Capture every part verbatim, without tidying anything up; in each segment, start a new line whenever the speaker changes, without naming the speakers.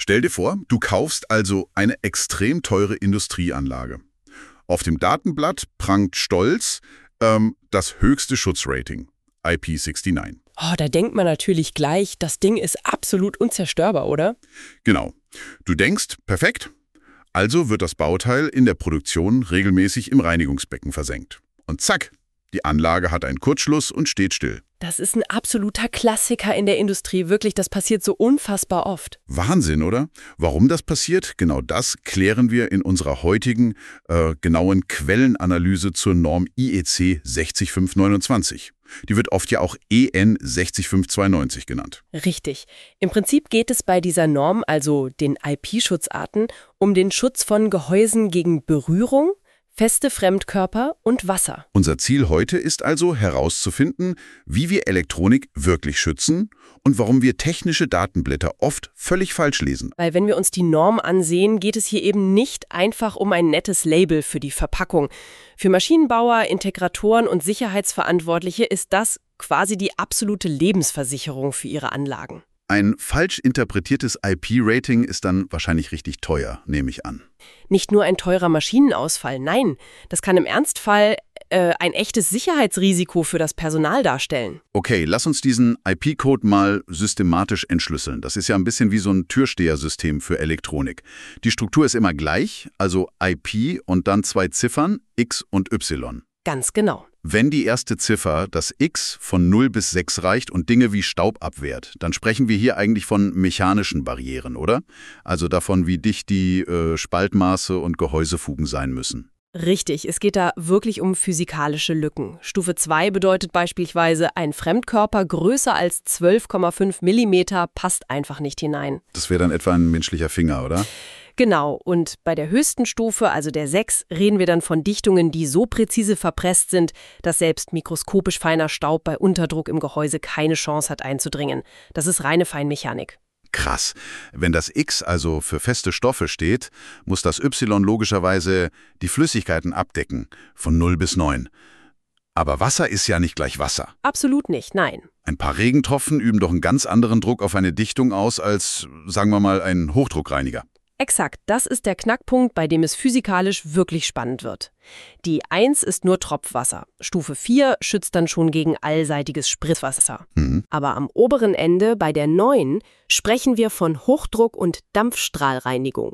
Stell dir vor, du kaufst also eine extrem teure Industrieanlage. Auf dem Datenblatt prangt stolz ähm, das höchste Schutzrating, I P neunundsechzig.
Oh, da denkt man natürlich gleich, das Ding ist absolut unzerstörbar, oder?
Genau. Du denkst, perfekt. Also wird das Bauteil in der Produktion regelmäßig im Reinigungsbecken versenkt. Und zack, die Anlage hat einen Kurzschluss und steht still.
Das ist ein absoluter Klassiker in der Industrie. Wirklich, das passiert so unfassbar oft.
Wahnsinn, oder? Warum das passiert? Genau das klären wir in unserer heutigen äh, genauen Quellenanalyse zur Norm I E C sechs fünf neunundzwanzig. Die wird oft ja auch E N sechs fünf zweiundneunzig genannt.
Richtig. Im Prinzip geht es bei dieser Norm, also den I P-Schutzarten, um den Schutz von Gehäusen gegen Berührung, feste Fremdkörper und Wasser.
Unser Ziel heute ist also herauszufinden, wie wir Elektronik wirklich schützen und warum wir technische Datenblätter oft völlig falsch lesen.
Weil wenn wir uns die Norm ansehen, geht es hier eben nicht einfach um ein nettes Label für die Verpackung. Für Maschinenbauer, Integratoren und Sicherheitsverantwortliche ist das quasi die absolute Lebensversicherung für ihre Anlagen.
Ein falsch interpretiertes I P-Rating ist dann wahrscheinlich richtig teuer, nehme ich an.
Nicht nur ein teurer Maschinenausfall, nein, das kann im Ernstfall äh, ein echtes Sicherheitsrisiko für das Personal darstellen.
Okay, lass uns diesen I P-Code mal systematisch entschlüsseln. Das ist ja ein bisschen wie so ein Türstehersystem für Elektronik. Die Struktur ist immer gleich, also I P und dann zwei Ziffern, X und Y.
Ganz genau.
Wenn die erste Ziffer, das X, von null bis sechs reicht und Dinge wie Staub abwehrt, dann sprechen wir hier eigentlich von mechanischen Barrieren, oder? Also davon, wie dicht die äh, Spaltmaße und Gehäusefugen sein müssen.
Richtig, es geht da wirklich um physikalische Lücken. Stufe zwei bedeutet beispielsweise, ein Fremdkörper größer als zwölf Komma fünf Millimeter passt einfach nicht hinein.
Das wäre dann etwa ein menschlicher Finger, oder?
Genau, und bei der höchsten Stufe, also der sechs, reden wir dann von Dichtungen, die so präzise verpresst sind, dass selbst mikroskopisch feiner Staub bei Unterdruck im Gehäuse keine Chance hat einzudringen. Das ist reine Feinmechanik.
Krass. Wenn das X also für feste Stoffe steht, muss das Y logischerweise die Flüssigkeiten abdecken, von null bis neun. Aber Wasser ist ja nicht gleich Wasser.
Absolut nicht, nein.
Ein paar Regentropfen üben doch einen ganz anderen Druck auf eine Dichtung aus als, sagen wir mal, ein Hochdruckreiniger.
Exakt, das ist der Knackpunkt, bei dem es physikalisch wirklich spannend wird. Die eins ist nur Tropfwasser. Stufe vier schützt dann schon gegen allseitiges Spritzwasser.
Mhm.
Aber am oberen Ende, bei der neun, sprechen wir von Hochdruck- und Dampfstrahlreinigung.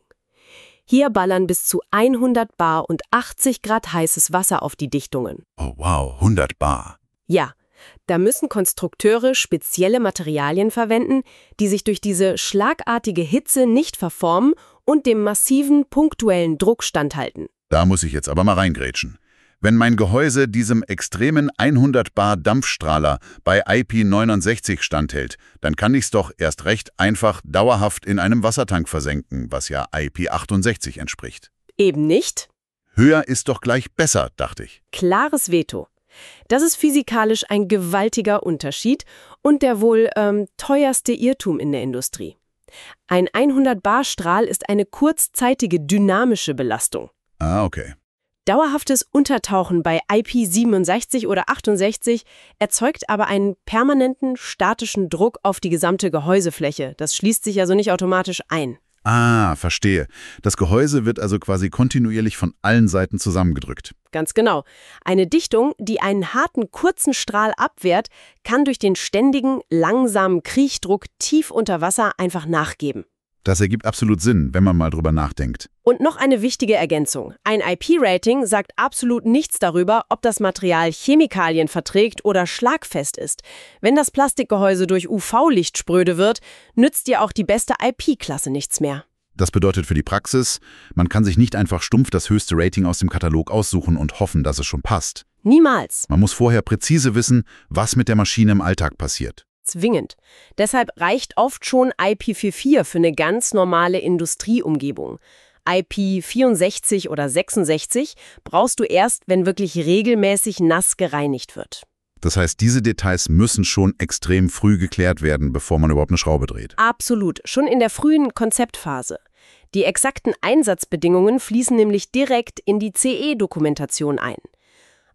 Hier ballern bis zu hundert Bar und achtzig Grad heißes Wasser auf die Dichtungen.
Oh wow, hundert Bar.
Ja, da müssen Konstrukteure spezielle Materialien verwenden, die sich durch diese schlagartige Hitze nicht verformen und dem massiven, punktuellen Druck standhalten.
Da muss ich jetzt aber mal reingrätschen. Wenn mein Gehäuse diesem extremen hundert Bar Dampfstrahler bei I P neunundsechzig standhält, dann kann ich's doch erst recht einfach dauerhaft in einem Wassertank versenken, was ja I P achtundsechzig entspricht.
Eben nicht.
Höher ist doch gleich besser, dachte ich.
Klares Veto. Das ist physikalisch ein gewaltiger Unterschied und der wohl ähm, teuerste Irrtum in der Industrie. Ein hundert Bar Strahl ist eine kurzzeitige dynamische Belastung.
Ah, okay.
Dauerhaftes Untertauchen bei I P siebenundsechzig oder achtundsechzig erzeugt aber einen permanenten statischen Druck auf die gesamte Gehäusefläche. Das schließt sich also nicht automatisch ein.
Ah, verstehe. Das Gehäuse wird also quasi kontinuierlich von allen Seiten zusammengedrückt.
Ganz genau. Eine Dichtung, die einen harten, kurzen Strahl abwehrt, kann durch den ständigen, langsamen Kriechdruck tief unter Wasser einfach nachgeben.
Das ergibt absolut Sinn, wenn man mal drüber nachdenkt.
Und noch eine wichtige Ergänzung. Ein I P-Rating sagt absolut nichts darüber, ob das Material Chemikalien verträgt oder schlagfest ist. Wenn das Plastikgehäuse durch U V-Licht spröde wird, nützt dir auch die beste I P-Klasse nichts mehr.
Das bedeutet für die Praxis, man kann sich nicht einfach stumpf das höchste Rating aus dem Katalog aussuchen und hoffen, dass es schon passt.
Niemals.
Man muss vorher präzise wissen, was mit der Maschine im Alltag passiert.
Zwingend. Deshalb reicht oft schon I P vierundvierzig für eine ganz normale Industrieumgebung. I P vierundsechzig oder sechsundsechzig brauchst du erst, wenn wirklich regelmäßig nass gereinigt wird.
Das heißt, diese Details müssen schon extrem früh geklärt werden, bevor man überhaupt eine Schraube dreht.
Absolut, schon in der frühen Konzeptphase. Die exakten Einsatzbedingungen fließen nämlich direkt in die C E-Dokumentation ein.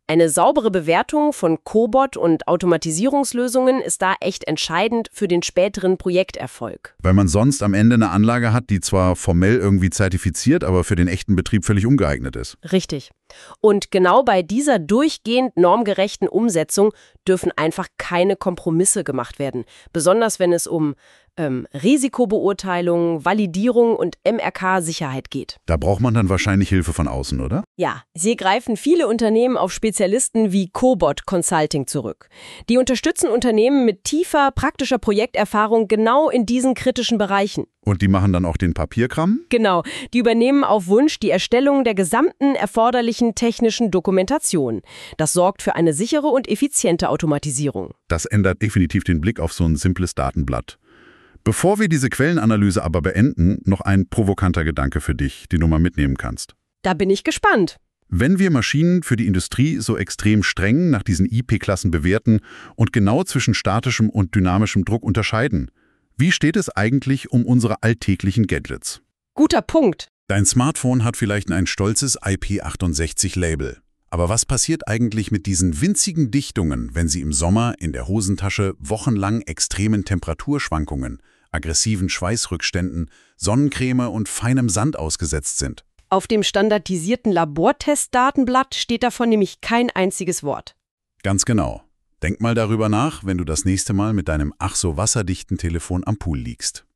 Eine saubere Bewertung von Cobot und Automatisierungslösungen ist da echt entscheidend für den späteren Projekterfolg.
Weil man sonst am Ende eine Anlage hat, die zwar formell irgendwie zertifiziert, aber für den echten Betrieb völlig ungeeignet ist.
Richtig. Und genau bei dieser durchgehend normgerechten Umsetzung dürfen einfach keine Kompromisse gemacht werden. Besonders wenn es um ähm, Risikobeurteilung, Validierung und M R K-Sicherheit geht.
Da braucht man dann wahrscheinlich Hilfe von außen, oder?
Ja, hier greifen viele Unternehmen auf Spezialisten wie Cobot Consulting zurück. Die unterstützen Unternehmen mit tiefer, praktischer Projekterfahrung genau in diesen kritischen Bereichen.
Und die machen dann auch den Papierkram?
Genau, die übernehmen auf Wunsch die Erstellung der gesamten erforderlichen technischen Dokumentation. Das sorgt für eine sichere und effiziente Automatisierung.
Das ändert definitiv den Blick auf so ein simples Datenblatt. Bevor wir diese Quellenanalyse aber beenden, noch ein provokanter Gedanke für dich, den du mal mitnehmen kannst.
Da bin ich gespannt.
Wenn wir Maschinen für die Industrie so extrem streng nach diesen I P-Klassen bewerten und genau zwischen statischem und dynamischem Druck unterscheiden, wie steht es eigentlich um unsere alltäglichen Gadgets?
Guter Punkt.
Dein Smartphone hat vielleicht ein stolzes I P achtundsechzig-Label. Aber was passiert eigentlich mit diesen winzigen Dichtungen, wenn sie im Sommer in der Hosentasche wochenlang extremen Temperaturschwankungen, aggressiven Schweißrückständen, Sonnencreme und feinem Sand ausgesetzt sind?
Auf dem standardisierten Labortestdatenblatt steht davon nämlich kein einziges Wort.
Ganz genau. Denk mal darüber nach, wenn du das nächste Mal mit deinem ach so wasserdichten Telefon am Pool liegst.